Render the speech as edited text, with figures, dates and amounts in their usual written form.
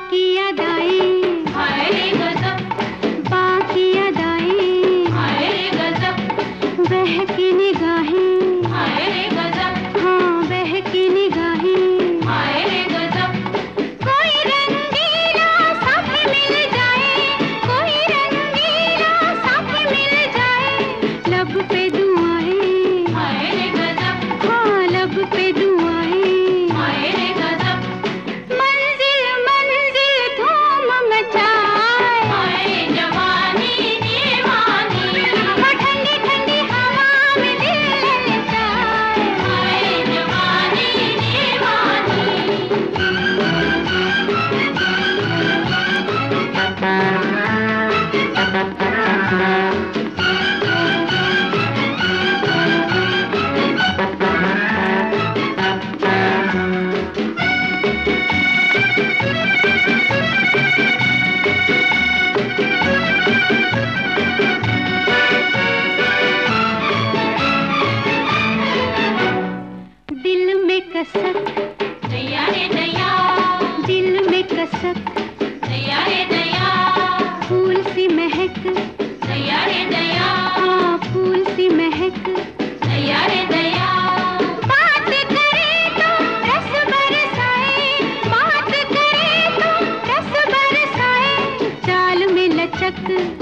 बाकी अदाएं, हाय रे गजब, बाकी अदाएं, हाय रे गजब, बहकी निगाहें, हाय रे गजब, हाँ बहकी निगाहें, हाय रे गजब, कोई रंगीला साथी मिल जाए, कोई रंगीला साथी मिल जाए, लब पे दुआएं, हाय रे गजब, हाँ लब पे दुआएं, हाय रे गजब, मंजिल मंजिल धूम मचाए, हाय जवानी दीवानी, वो ठंडी ठंडी हवा में दिल ललचाए, हाय जवानी दीवानी। दिल में कसक, दया रे दया, दिल में कसक, दया रे दया, फूल सी महक, दया रे दया, हाँ फूल सी महक, दया रे दया, बात करे तो रस बरसाए, बात करे तो रस बरसाए, चाल में लचक,